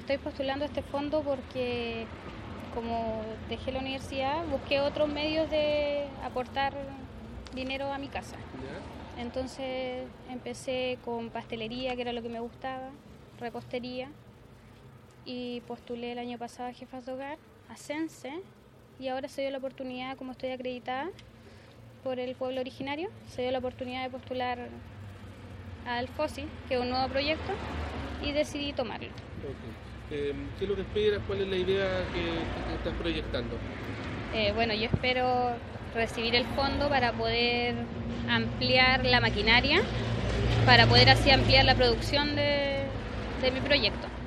estoy postulando a este fondo porque como dejé la universidad, busqué otros medios de aportar dinero a mi casa. ¿Ya? Entonces empecé con pastelería, que era lo que me gustaba, repostería, y postulé el año pasado a Jefas de Hogar, a Sense, y ahora se dio la oportunidad, como estoy acreditada por el pueblo originario, se dio la oportunidad de postular al FOSI, que es un nuevo proyecto, y decidí tomarlo. Okay. ¿Qué es lo que esperas? ¿Cuál es la idea que estás proyectando? Bueno, yo espero recibir el fondo para poder ampliar la maquinaria, para poder así ampliar la producción de mi proyecto.